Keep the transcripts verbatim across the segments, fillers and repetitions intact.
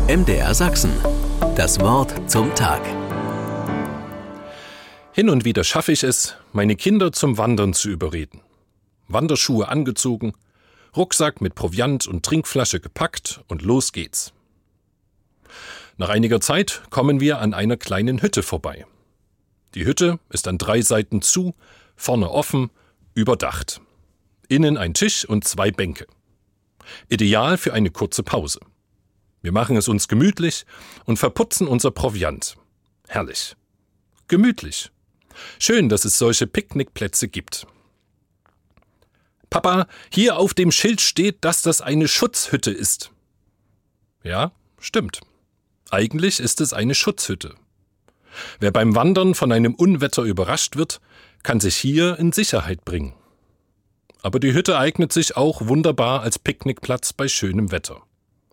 M D R Sachsen. Das Wort zum Tag. Hin und wieder schaffe ich es, meine Kinder zum Wandern zu überreden. Wanderschuhe angezogen, Rucksack mit Proviant und Trinkflasche gepackt und los geht's. Nach einiger Zeit kommen wir an einer kleinen Hütte vorbei. Die Hütte ist an drei Seiten zu, vorne offen, überdacht. Innen ein Tisch und zwei Bänke. Ideal für eine kurze Pause. Wir machen es uns gemütlich und verputzen unser Proviant. Herrlich. Gemütlich. Schön, dass es solche Picknickplätze gibt. Papa, hier auf dem Schild steht, dass das eine Schutzhütte ist. Ja, stimmt. Eigentlich ist es eine Schutzhütte. Wer beim Wandern von einem Unwetter überrascht wird, kann sich hier in Sicherheit bringen. Aber die Hütte eignet sich auch wunderbar als Picknickplatz bei schönem Wetter.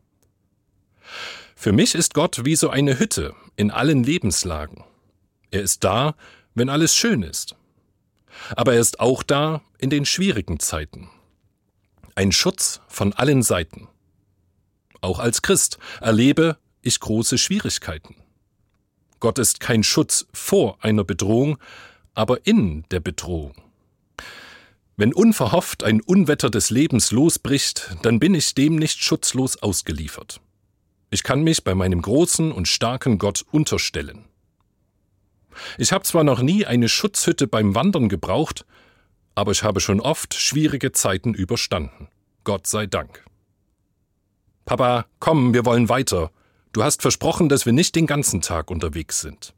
Für mich ist Gott wie so eine Hütte in allen Lebenslagen. Er ist da, wenn alles schön ist. Aber er ist auch da in den schwierigen Zeiten. Ein Schutz von allen Seiten. Auch als Christ erlebe ich große Schwierigkeiten. Gott ist kein Schutz vor einer Bedrohung, aber in der Bedrohung. Wenn unverhofft ein Unwetter des Lebens losbricht, dann bin ich dem nicht schutzlos ausgeliefert. Ich kann mich bei meinem großen und starken Gott unterstellen. Ich habe zwar noch nie eine Schutzhütte beim Wandern gebraucht, aber ich habe schon oft schwierige Zeiten überstanden. Gott sei Dank. Papa, komm, wir wollen weiter. Du hast versprochen, dass wir nicht den ganzen Tag unterwegs sind.